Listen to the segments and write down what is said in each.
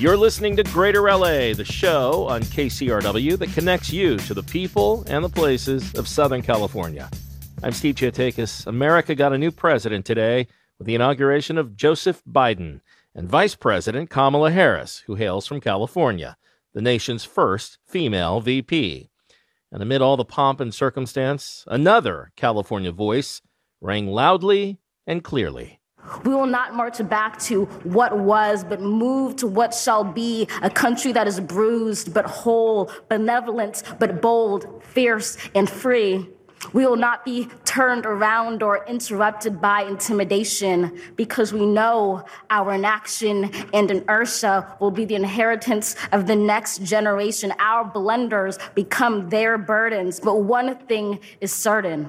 You're listening to Greater LA, the show on KCRW that connects you to the people and the places of Southern California. I'm Steve Chiotakis. America got a new president today with the inauguration of Joseph Biden and Vice President Kamala Harris, who hails from California, the nation's first female VP. And amid all the pomp and circumstance, another California voice rang loudly and clearly. We will not march back to what was, but move to what shall be, a country that is bruised, but whole, benevolent, but bold, fierce, and free. We will not be turned around or interrupted by intimidation because we know our inaction and inertia will be the inheritance of the next generation. Our blunders become their burdens. But one thing is certain.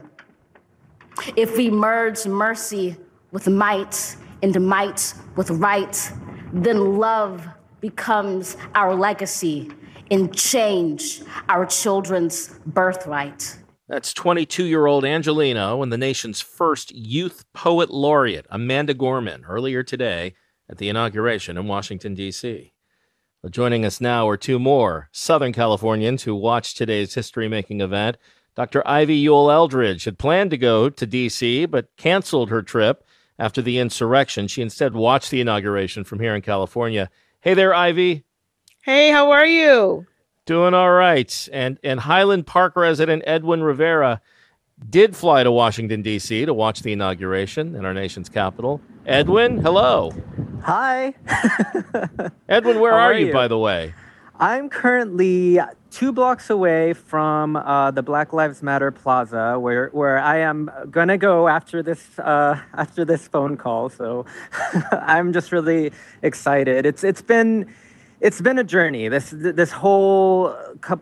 If we merge mercy with might and might with right, then love becomes our legacy and change our children's birthright. That's 22-year-old Angelino and the nation's first youth poet laureate, Amanda Gorman, earlier today at the inauguration in Washington, D.C. Well, joining us now are two more Southern Californians who watched today's history-making event. Dr. Ivy Ewell-Eldridge had planned to go to D.C., but canceled her trip after the insurrection. She instead watched the inauguration from here in California. Hey there, Ivy. Hey, how are you? Doing all right. And Highland Park resident Edwin Rivera did fly to Washington, D.C. to watch the inauguration in our nation's capital. Edwin, hello. Hi. Edwin, where are you, by the way? I'm currently 2 blocks away from the Black Lives Matter Plaza, where I am gonna go after this phone call. So I'm just really excited. It's been a journey. This whole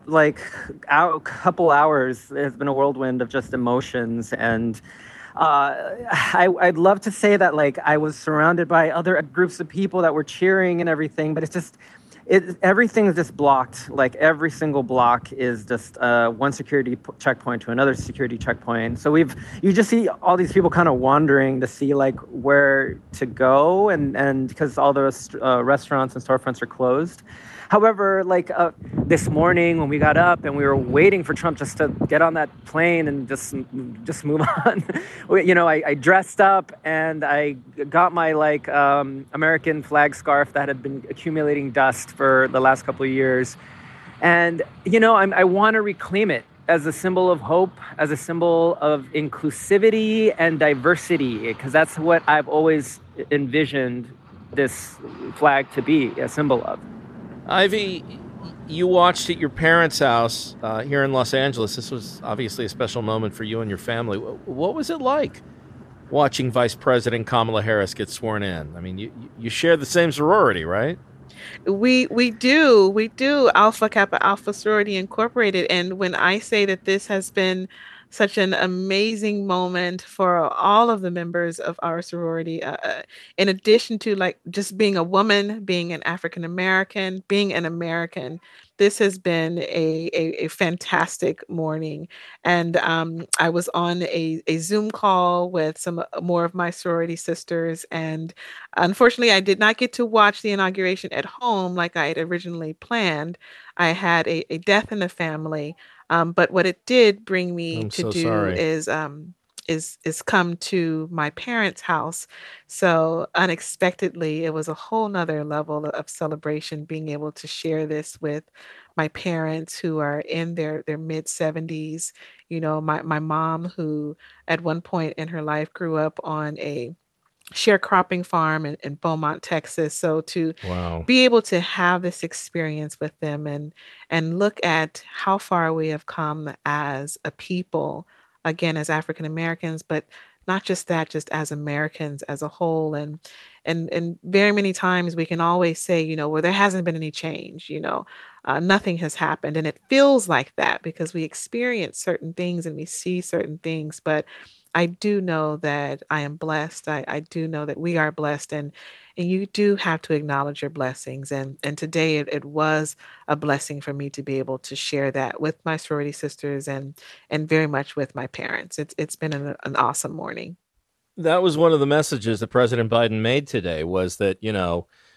couple hours has been a whirlwind of just emotions, and I'd love to say that I was surrounded by other groups of people that were cheering and everything, but it's just. Everything is just blocked. Every single block is just one security checkpoint to another security checkpoint. So you just see all these people kind of wandering to see where to go, and because all the restaurants and storefronts are closed. However, this morning when we got up and we were waiting for Trump just to get on that plane and just move on, I dressed up and I got my American flag scarf that had been accumulating dust for the last couple of years, and I want to reclaim it as a symbol of hope, as a symbol of inclusivity and diversity, because that's what I've always envisioned this flag to be a symbol of. Ivy, you watched at your parents' house here in Los Angeles. This was obviously a special moment for you and your family. What was it like watching Vice President Kamala Harris get sworn in? I mean, you share the same sorority, right? We do. Alpha Kappa Alpha Sorority Incorporated. And when I say that this has been such an amazing moment for all of the members of our sorority, in addition to just being a woman, being an African American, being an American, this has been a fantastic morning. And I was on a Zoom call with some more of my sorority sisters. And unfortunately, I did not get to watch the inauguration at home like I had originally planned. I had a death in the family. But what it did bring me is come to my parents' house. So unexpectedly, it was a whole nother level of celebration, being able to share this with my parents who are in their mid 70s. My mom, who at one point in her life grew up on a sharecropping farm in Beaumont, Texas. So to be able to have this experience with them and look at how far we have come as a people, again, as African Americans, but not just that, just as Americans as a whole. And very many times we can always say, well, there hasn't been any change, nothing has happened. And it feels like that because we experience certain things and we see certain things. But I do know that I am blessed. I do know that we are blessed, and you do have to acknowledge your blessings. And today it was a blessing for me to be able to share that with my sorority sisters and very much with my parents. It's been an awesome morning. That was one of the messages that President Biden made today, was that,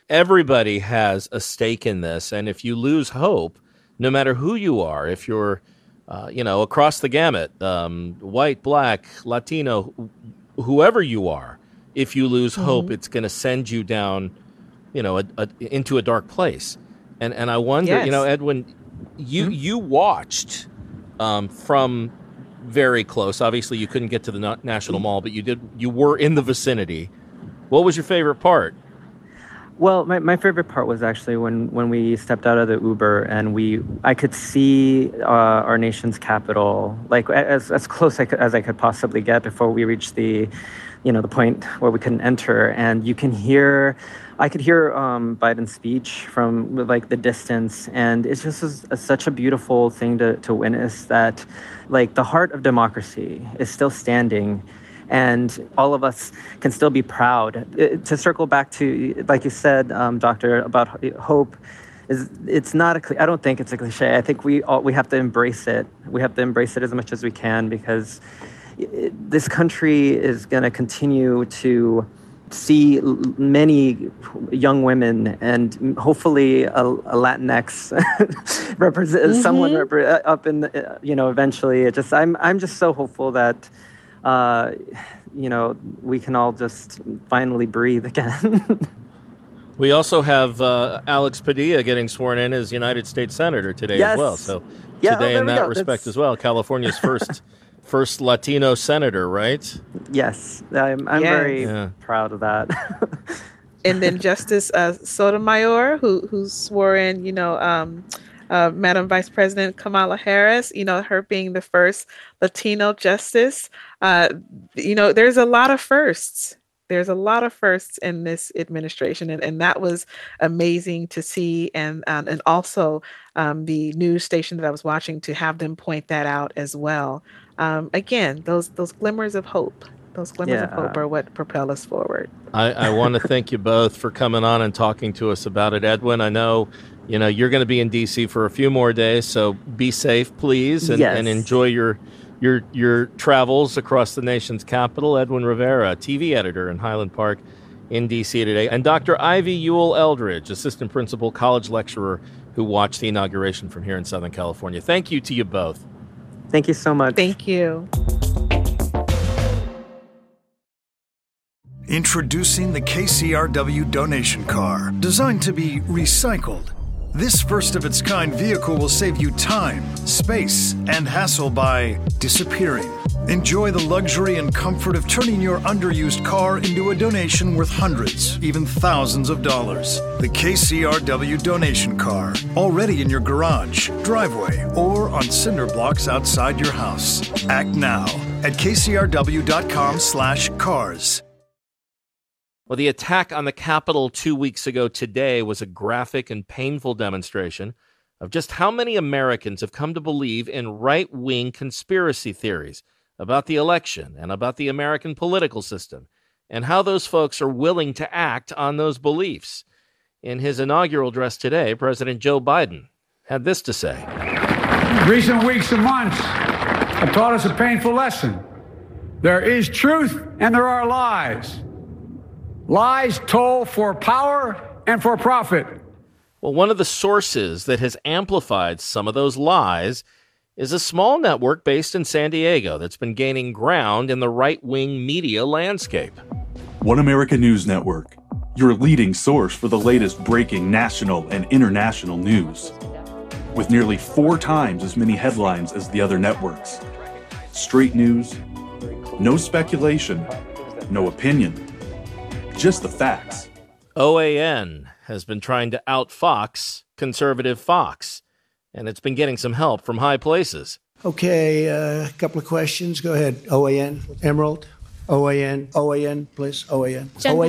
everybody has a stake in this. And if you lose hope, no matter who you are, if you're, across the gamut, white, black, Latino, whoever you are, if you lose hope, it's going to send you down, into a dark place. And I wonder, Edwin, you watched from very close. Obviously, you couldn't get to the National Mall, but you were in the vicinity. What was your favorite part? Well, my favorite part was actually when we stepped out of the Uber and I could see our nation's capital, like as close as I could possibly get before we reached the point where we couldn't enter. And I could hear Biden's speech from like the distance, and it's just such a beautiful thing to witness that, like, the heart of democracy is still standing. And all of us can still be proud. To circle back to, like you said, Doctor, about hope, it's not I don't think it's a cliche. I think we have to embrace it. We have to embrace it as much as we can, because this country is going to continue to see many young women and hopefully a Latinx represent someone up in eventually. I'm just so hopeful that we can all just finally breathe again. We also have Alex Padilla getting sworn in as United States Senator today as well. So today, in that respect as well, California's first Latino senator, right? Yes, I'm very proud of that. And then Justice Sotomayor, who swore in, Madam Vice President Kamala Harris, her being the first Latino justice. There's a lot of firsts. There's a lot of firsts in this administration, and that was amazing to see. And also the news station that I was watching, to have them point that out as well. Again, those glimmers of hope. Those glimmers of hope are what propel us forward. I want to thank you both for coming on and talking to us about it. Edwin, I know you're going to be in D.C. for a few more days, so be safe, please, and enjoy your travels across the nation's capital. Edwin Rivera, TV editor in Highland Park in D.C. today, and Dr. Ivy Ewell Eldridge, assistant principal, college lecturer, who watched the inauguration from here in Southern California. Thank you to you both. Thank you so much. Thank you. Introducing the KCRW donation car, designed to be recycled. This first-of-its-kind vehicle will save you time, space, and hassle by disappearing. Enjoy the luxury and comfort of turning your underused car into a donation worth hundreds, even thousands of dollars. The KCRW donation car, already in your garage, driveway, or on cinder blocks outside your house. Act now at kcrw.com/cars. Well, the attack on the Capitol 2 weeks ago today was a graphic and painful demonstration of just how many Americans have come to believe in right-wing conspiracy theories about the election and about the American political system, and how those folks are willing to act on those beliefs. In his inaugural address today, President Joe Biden had this to say. Recent weeks and months have taught us a painful lesson. There is truth and there are lies. Lies told for power and for profit. Well, one of the sources that has amplified some of those lies is a small network based in San Diego that's been gaining ground in the right-wing media landscape. One America News Network, your leading source for the latest breaking national and international news. With nearly 4 times as many headlines as the other networks. Straight news, no speculation, no opinion. Just the facts. OAN has been trying to outfox conservative Fox, and it's been getting some help from high places. Okay, a couple of questions. Go ahead. OAN, Emerald. OAN, please. OAN.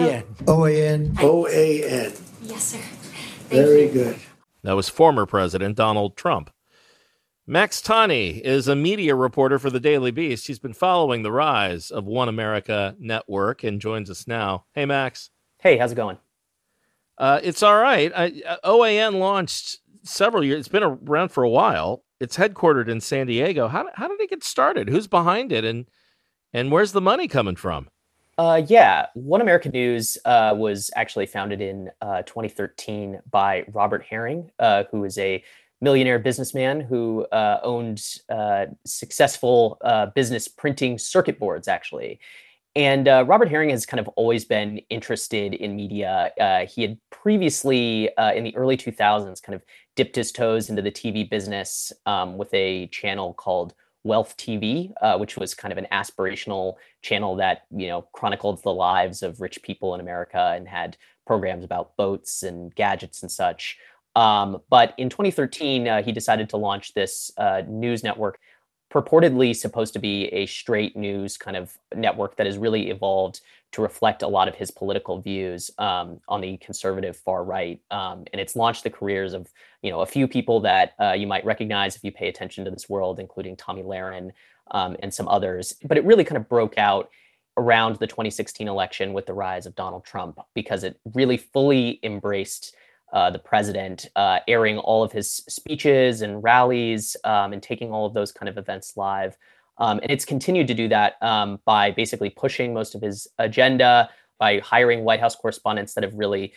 OAN. Yes, sir. Very good. That was former President Donald Trump. Max Tani is a media reporter for the Daily Beast. He's been following the rise of One America Network and joins us now. Hey, Max. Hey, how's it going? It's all right. OAN launched several years. It's been around for a while. It's headquartered in San Diego. How did it get started? Who's behind it? And where's the money coming from? Yeah, One American News was actually founded in 2013 by Robert Herring, who is a millionaire businessman who owned successful business printing circuit boards, actually. And Robert Herring has kind of always been interested in media. He had previously, in the early 2000s, kind of dipped his toes into the TV business with a channel called Wealth TV, which was kind of an aspirational channel that, chronicled the lives of rich people in America and had programs about boats and gadgets and such. But in 2013, he decided to launch this news network, purportedly supposed to be a straight news kind of network that has really evolved to reflect a lot of his political views on the conservative far right. And it's launched the careers of, a few people that you might recognize if you pay attention to this world, including Tomi Lahren and some others. But it really kind of broke out around the 2016 election with the rise of Donald Trump, because it really fully embraced the president, airing all of his speeches and rallies and taking all of those kind of events live. And it's continued to do that by basically pushing most of his agenda, by hiring White House correspondents that have really,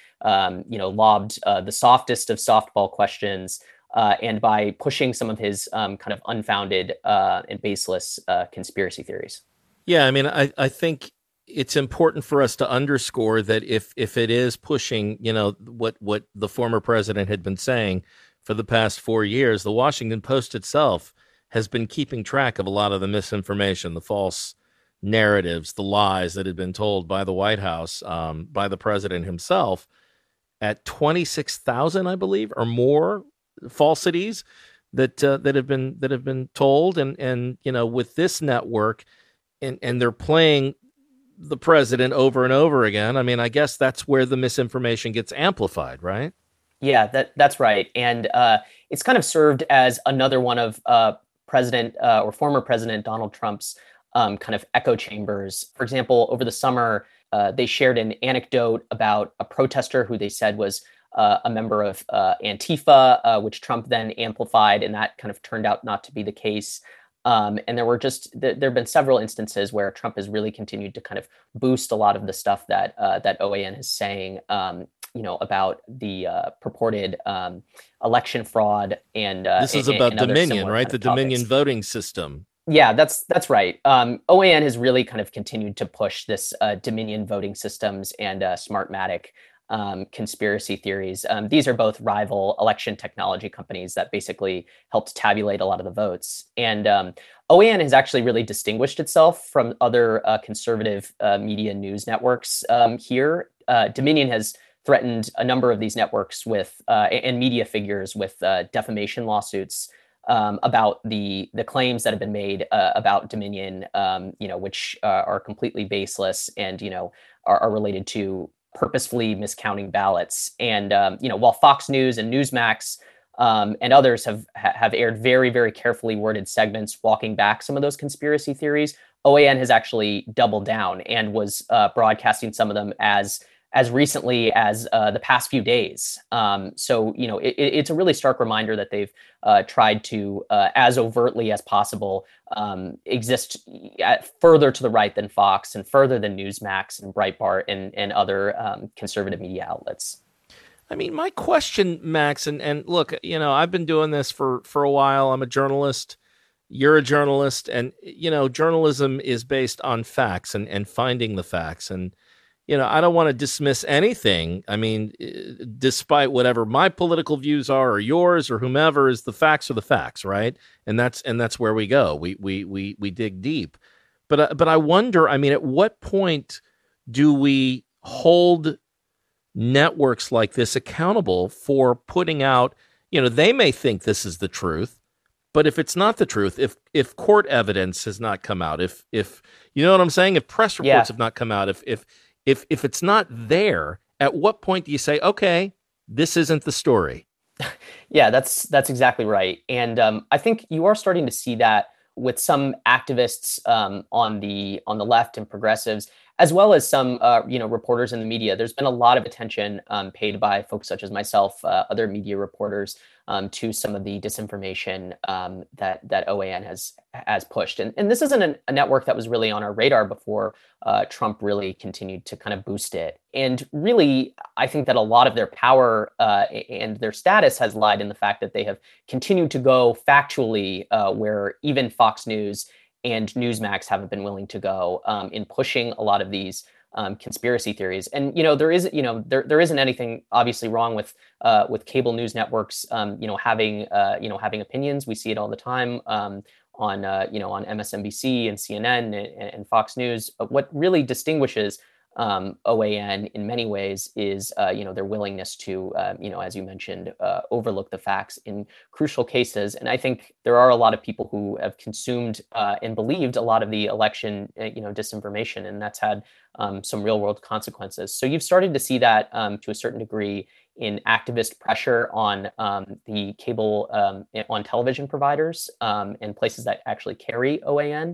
lobbed the softest of softball questions, and by pushing some of his kind of unfounded and baseless conspiracy theories. Yeah, I mean, I think it's important for us to underscore that if it is pushing, what the former president had been saying for the past 4 years, the Washington Post itself has been keeping track of a lot of the misinformation, the false narratives, the lies that had been told by the White House, by the president himself, at 26,000, I believe, or more falsities that have been told, and with this network, and they're playing the president over and over again. I mean, I guess that's where the misinformation gets amplified, right? Yeah, that's right. And it's kind of served as another one of President or former President Donald Trump's kind of echo chambers. For example, over the summer, they shared an anecdote about a protester who they said was a member of Antifa, which Trump then amplified, and that kind of turned out not to be the case. And there have been several instances where Trump has really continued to kind of boost a lot of the stuff that OAN is saying, about the purported election fraud. And this is about and Dominion, right? The topics. Dominion voting system. Yeah, that's right. OAN has really kind of continued to push this Dominion voting systems and Smartmatic conspiracy theories. These are both rival election technology companies that basically helped tabulate a lot of the votes. And OAN has actually really distinguished itself from other conservative media news networks here. Dominion has threatened a number of these networks with and media figures with defamation lawsuits about the claims that have been made about Dominion, which are completely baseless and are related to purposefully miscounting ballots. And while Fox News and Newsmax and others have aired very, very carefully worded segments walking back some of those conspiracy theories, OAN has actually doubled down and was broadcasting some of them as recently as the past few days. So it's a really stark reminder that they've tried to, as overtly as possible, exist further to the right than Fox and further than Newsmax and Breitbart and other conservative media outlets. I mean, my question, Max, and look, I've been doing this for a while. I'm a journalist. You're a journalist. And, journalism is based on facts and finding the facts. And, I don't want to dismiss anything. I mean, despite whatever my political views are or yours or whomever, is the facts are the facts, right? And that's where we go. We dig deep. But I wonder, I mean, at what point do we hold networks like this accountable for putting out, they may think this is the truth, but if it's not the truth, if court evidence has not come out, if you know what I'm saying, if press reports have not come out, if it's not there, at what point do you say, okay, this isn't the story? Yeah, that's exactly right. And I think you are starting to see that with some activists on the left and progressives, as well as some reporters in the media. There's been a lot of attention paid by folks such as myself, other media reporters, to some of the disinformation that OAN has pushed. And this isn't a network that was really on our radar before Trump really continued to kind of boost it. And really, I think that a lot of their power and their status has lied in the fact that they have continued to go factually where even Fox News and Newsmax haven't been willing to go in pushing a lot of these conspiracy theories. And there isn't anything obviously wrong with cable news networks having opinions. We see it all the time on MSNBC and CNN and Fox News. What really distinguishes OAN in many ways is their willingness to as you mentioned overlook the facts in crucial cases. And I think there are a lot of people who have consumed and believed a lot of the election disinformation, and that's had some real world consequences. So you've started to see that to a certain degree in activist pressure on the cable on television providers and places that actually carry OAN.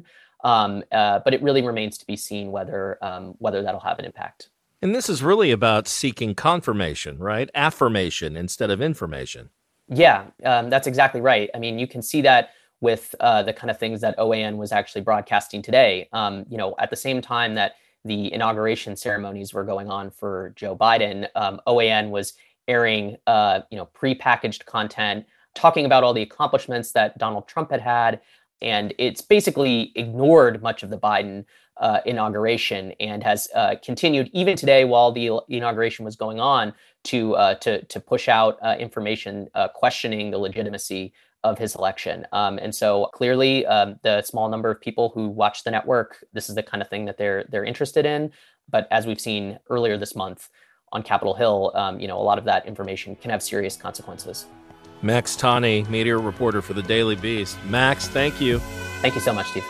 But it really remains to be seen whether that'll have an impact. And this is really about seeking confirmation, right? Affirmation instead of information. Yeah, that's exactly right. I mean, you can see that with the kind of things that OAN was actually broadcasting today. At the same time that the inauguration ceremonies were going on for Joe Biden, OAN was airing prepackaged content, talking about all the accomplishments that Donald Trump had. And it's basically ignored much of the Biden inauguration and has continued even today while the inauguration was going on to push out information questioning the legitimacy of his election. And so clearly the small number of people who watch the network, this is the kind of thing that they're interested in. But as we've seen earlier this month on Capitol Hill, a lot of that information can have serious consequences. Max Tawney, media reporter for the Daily Beast. Max, thank you. Thank you so much, Steve.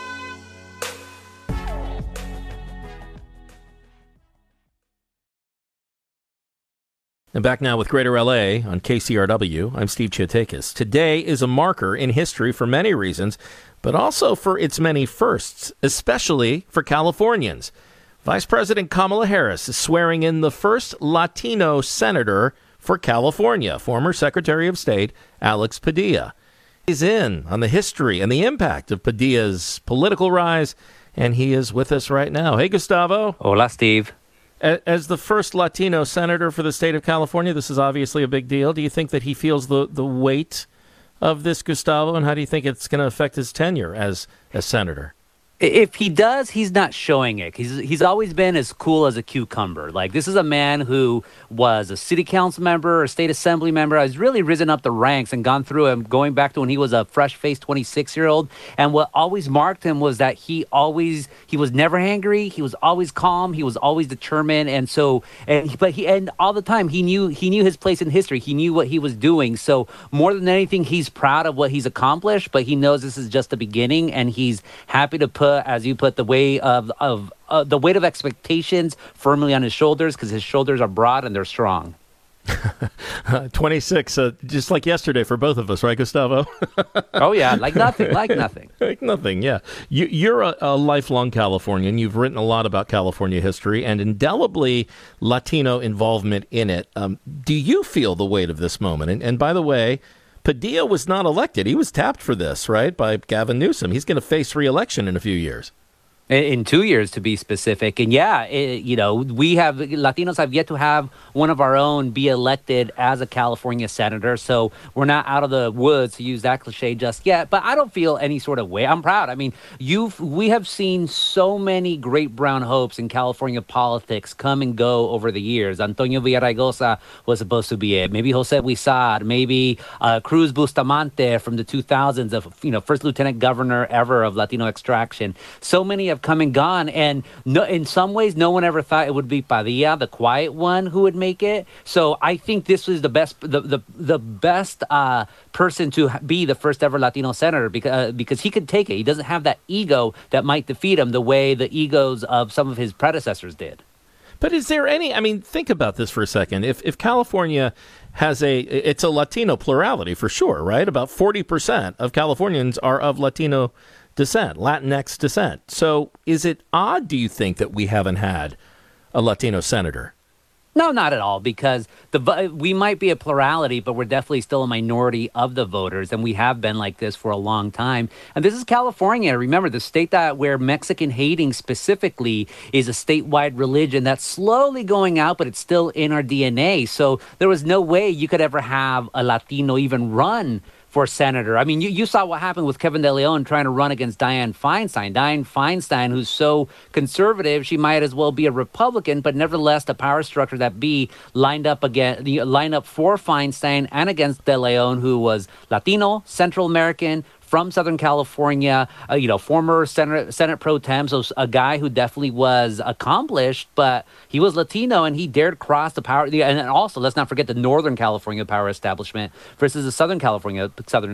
And back now with Greater LA on KCRW. I'm Steve Chiotakis. Today is a marker in history for many reasons, but also for its many firsts, especially for Californians. Vice President Kamala Harris is swearing in the first Latino senator for California, former Secretary of State Alex Padilla. He's in on the history and the impact of Padilla's political rise, and he is with us right now. Hey, Gustavo. Hola, Steve. As the first Latino senator for the state of California, this is obviously a big deal. Do you think that he feels the weight of this, Gustavo, and how do you think it's going to affect his tenure as senator? If he does, he's not showing it. He's always been as cool as a cucumber. Like, this is a man who was a city council member, a state assembly member. He's really risen up the ranks and gone through him, going back to when he was a fresh-faced 26-year-old. And what always marked him was that he was never angry. He was always calm. He was always determined. And so, and all the time he knew his place in history. He knew what he was doing. So more than anything, he's proud of what he's accomplished, but he knows this is just the beginning, and he's happy to put, as you put, the weight of expectations firmly on his shoulders, because his shoulders are broad and they're strong. 26, just like yesterday for both of us, right, Gustavo? Oh, yeah, like nothing. Like nothing, yeah. You're a lifelong Californian. You've written a lot about California history and indelibly Latino involvement in it. Do you feel the weight of this moment? And by the way, Padilla was not elected. He was tapped for this, right, by Gavin Newsom. He's going to face re-election in a few years. In 2 years, to be specific. And yeah, Latinos have yet to have one of our own be elected as a California senator. So we're not out of the woods, to use that cliche, just yet. But I don't feel any sort of way. I'm proud. I mean, we have seen so many great brown hopes in California politics come and go over the years. Antonio Villaraigosa was supposed to be it. Maybe Jose Huizar. Maybe Cruz Bustamante from the 2000s, of first lieutenant governor ever of Latino extraction. So many have come and gone, and in some ways, no one ever thought it would be Padilla, the quiet one, who would make it. So I think this was the best, the best person to be the first ever Latino senator, because he could take it. He doesn't have that ego that might defeat him the way the egos of some of his predecessors did. But is there any, think about this for a second. If California has it's a Latino plurality for sure, right? About 40% of Californians are of Latino descent, Latinx descent. So is it odd, do you think, that we haven't had a Latino senator? No, not at all, because we might be a plurality, but we're definitely still a minority of the voters, and we have been like this for a long time. And this is California. Remember, the state where Mexican hating specifically is a statewide religion that's slowly going out, but it's still in our DNA. So there was no way you could ever have a Latino even run for senator. I mean, you saw what happened with Kevin De Leon trying to run against Dianne Feinstein. Dianne Feinstein, who's so conservative, she might as well be a Republican, but nevertheless, the power structure that lined up for Feinstein and against De Leon, who was Latino, Central American, from Southern California, former Senate pro tem, so a guy who definitely was accomplished, but he was Latino and he dared cross the power. And also, let's not forget the Northern California power establishment versus the Southern California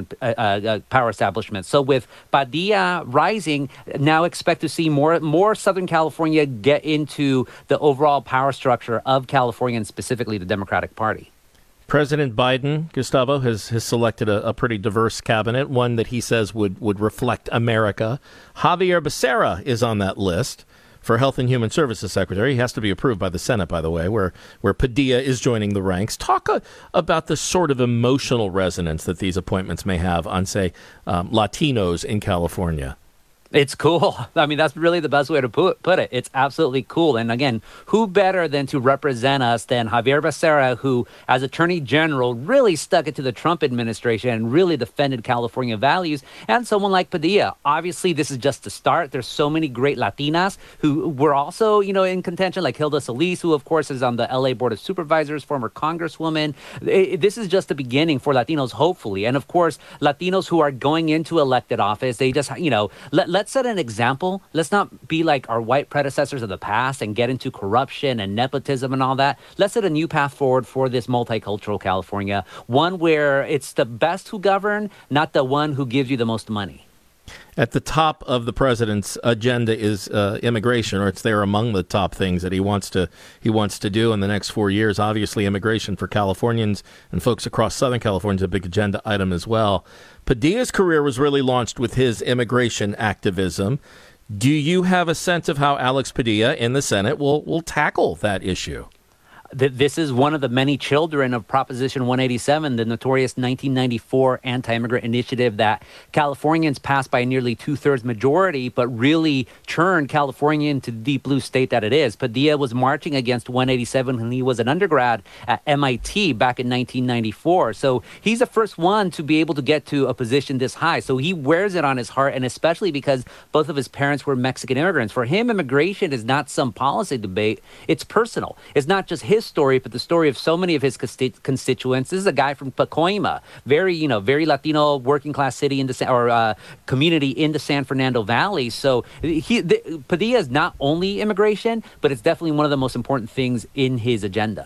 power establishment. So with Padilla rising, now expect to see more Southern California get into the overall power structure of California and specifically the Democratic Party. President Biden, Gustavo, has selected a pretty diverse cabinet, one that he says would reflect America. Javier Becerra is on that list for Health and Human Services Secretary. He has to be approved by the Senate, by the way, where Padilla is joining the ranks. Talk about the sort of emotional resonance that these appointments may have on, say, Latinos in California. It's cool. I mean, that's really the best way to put it. It's absolutely cool. And again, who better than to represent us than Javier Becerra, who, as Attorney General, really stuck it to the Trump administration and really defended California values, and someone like Padilla. Obviously, this is just the start. There's so many great Latinas who were also, in contention, like Hilda Solis, who, of course, is on the LA Board of Supervisors, former Congresswoman. This is just the beginning for Latinos, hopefully. And, of course, Latinos who are going into elected office, they just, let's set an example. Let's not be like our white predecessors of the past and get into corruption and nepotism and all that. Let's set a new path forward for this multicultural California, one where it's the best who govern, not the one who gives you the most money. At the top of the president's agenda is immigration, or it's there among the top things that he wants to do in the next 4 years. Obviously, immigration for Californians and folks across Southern California is a big agenda item as well. Padilla's career was really launched with his immigration activism. Do you have a sense of how Alex Padilla in the Senate will tackle that issue? This is one of the many children of Proposition 187, the notorious 1994 anti-immigrant initiative that Californians passed by a nearly two-thirds majority, but really turned California into the deep blue state that it is. Padilla was marching against 187 when he was an undergrad at MIT back in 1994. So he's the first one to be able to get to a position this high. So he wears it on his heart, and especially because both of his parents were Mexican immigrants. For him, immigration is not some policy debate. It's personal. It's not just his story, but the story of so many of his constituents. This is a guy from Pacoima, very Latino working class city in the community in the San Fernando Valley. So Padilla is not only immigration, but it's definitely one of the most important things in his agenda.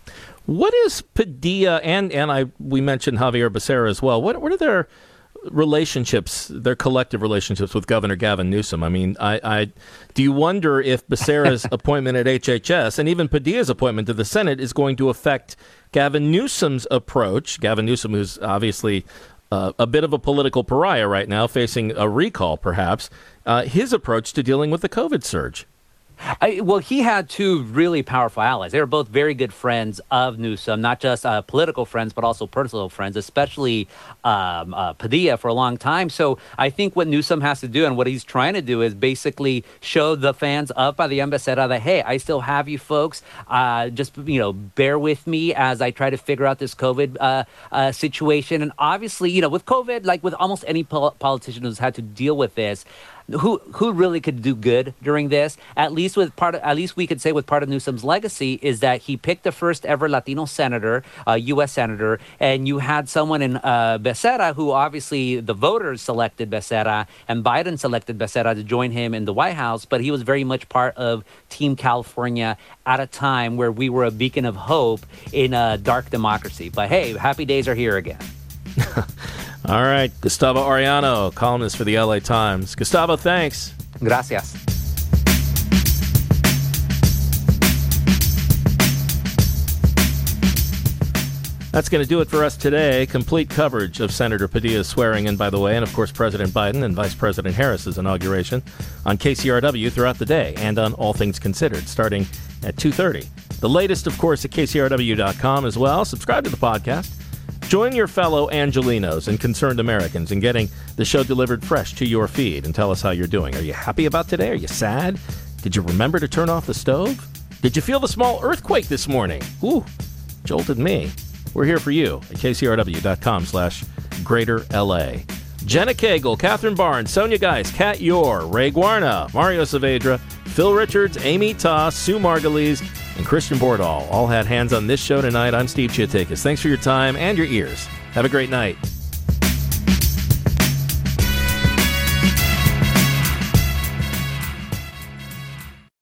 What is Padilla and we mentioned Javier Becerra as well. What are their relationships, their collective relationships with Governor Gavin Newsom? I mean, I do you wonder if Becerra's appointment at HHS and even Padilla's appointment to the Senate is going to affect Gavin Newsom's approach? Gavin Newsom, who's obviously a bit of a political pariah right now, facing a recall perhaps, his approach to dealing with the COVID surge. He had two really powerful allies. They were both very good friends of Newsom, not just political friends, but also personal friends, especially Padilla for a long time. So I think what Newsom has to do and what he's trying to do is basically show the fans up by the Embajada that, hey, I still have you folks. Just, bear with me as I try to figure out this COVID situation. And obviously, with COVID, like with almost any politician who's had to deal with this, who really could do good during this? At least we could say with part of Newsom's legacy is that he picked the first ever Latino senator, U.S. senator, and you had someone in Becerra who obviously the voters selected Becerra and Biden selected Becerra to join him in the White House, but he was very much part of Team California at a time where we were a beacon of hope in a dark democracy. But hey, happy days are here again. All right, Gustavo Arellano, columnist for the LA Times. Gustavo, thanks. Gracias. That's going to do it for us today. Complete coverage of Senator Padilla's swearing in, by the way, and of course President Biden and Vice President Harris's inauguration on KCRW throughout the day and on All Things Considered, starting at 2:30 The latest, of course, at KCRW.com as well. Subscribe to the podcast. Join your fellow Angelinos and concerned Americans in getting the show delivered fresh to your feed, and tell us how you're doing. Are you happy about today? Are you sad? Did you remember to turn off the stove? Did you feel the small earthquake this morning? Ooh, jolted me. We're here for you at KCRW.com/Greater LA. Jenna Cagle, Catherine Barnes, Sonia Geis, Kat Yor, Ray Guarna, Mario Saavedra, Phil Richards, Amy Toss, Sue Margulies, and Christian Bordahl all had hands on this show tonight. I'm Steve Chiatakis. Thanks for your time and your ears. Have a great night.